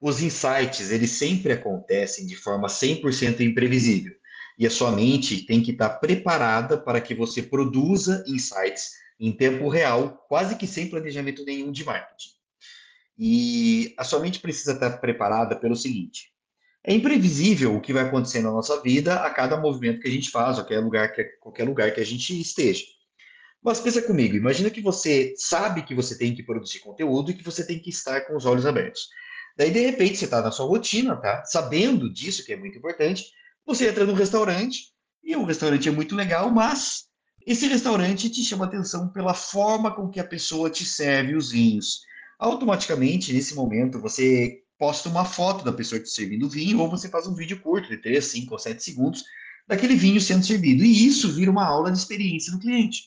Os insights, eles sempre acontecem de forma 100% imprevisível. E a sua mente tem que estar preparada para que você produza insights em tempo real, quase que sem planejamento nenhum de marketing. E a sua mente precisa estar preparada pelo seguinte: é imprevisível o que vai acontecer na nossa vida a cada movimento que a gente faz, qualquer lugar que a gente esteja. Mas pensa comigo, imagina que você sabe que você tem que produzir conteúdo e que você tem que estar com os olhos abertos. Daí, de repente, você está na sua rotina, tá? Sabendo disso, que é muito importante, você entra num restaurante e o restaurante é muito legal, mas esse restaurante te chama atenção pela forma com que a pessoa te serve os vinhos. Automaticamente, nesse momento, você posta uma foto da pessoa te servindo o vinho ou você faz um vídeo curto de 3, 5 ou 7 segundos daquele vinho sendo servido. E isso vira uma aula de experiência do cliente.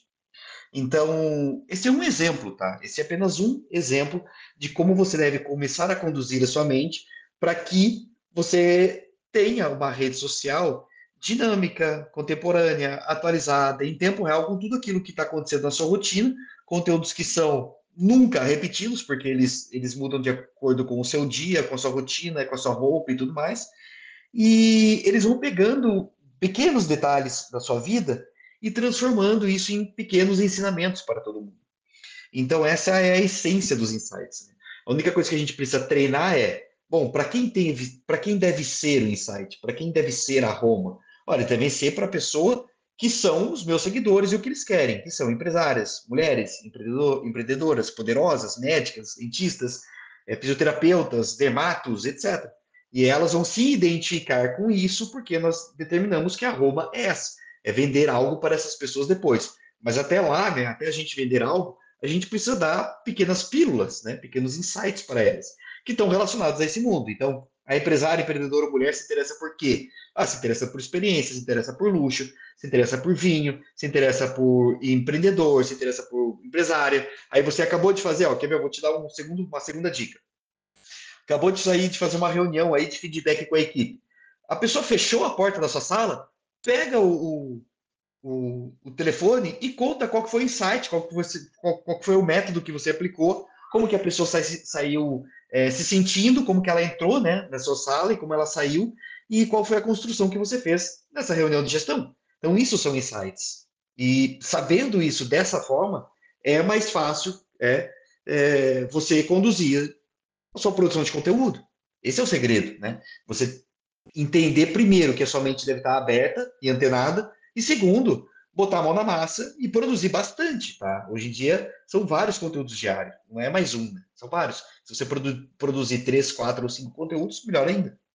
Então, esse é um exemplo, tá? Esse é apenas um exemplo de como você deve começar a conduzir a sua mente para que você tenha uma rede social dinâmica, contemporânea, atualizada, em tempo real, com tudo aquilo que está acontecendo na sua rotina, conteúdos que são nunca repetidos, porque eles mudam de acordo com o seu dia, com a sua rotina, com a sua roupa e tudo mais. E eles vão pegando pequenos detalhes da sua vida e transformando isso em pequenos ensinamentos para todo mundo. Então, essa é a essência dos insights, né? A única coisa que a gente precisa treinar é, bom, para quem deve ser o insight? Para quem deve ser a Roma? Olha, deve ser para a pessoa que são os meus seguidores e o que eles querem, que são empresárias, mulheres, empreendedoras, poderosas, médicas, dentistas, fisioterapeutas, dermatos, etc. E elas vão se identificar com isso porque nós determinamos que a Roma é essa, é vender algo para essas pessoas depois. Mas até lá, né, até a gente vender algo, a gente precisa dar pequenas pílulas, né, pequenos insights para elas, que estão relacionados a esse mundo. Então, a empresária, empreendedora, mulher se interessa por quê? Ah, se interessa por experiência, se interessa por luxo, se interessa por vinho, se interessa por empreendedor, se interessa por empresária. Aí você acabou de fazer, ó, quer ver? Eu vou te dar uma segunda dica. Acabou de sair de fazer uma reunião aí de feedback com a equipe. A pessoa fechou a porta da sua sala, pega o telefone e conta qual que foi o insight, qual que foi o método que você aplicou, como que a pessoa saiu se sentindo, como que ela entrou, né, na sua sala e como ela saiu, e qual foi a construção que você fez nessa reunião de gestão. Então, isso são insights. E sabendo isso dessa forma, é mais fácil você conduzir a sua produção de conteúdo. Esse é o segredo, né? Você entender primeiro que a sua mente deve estar aberta e antenada, e segundo, botar a mão na massa e produzir bastante, tá? Hoje em dia são vários conteúdos diários, não é mais um, né? São vários. Se você produzir 3, 4 ou 5 conteúdos, melhor ainda.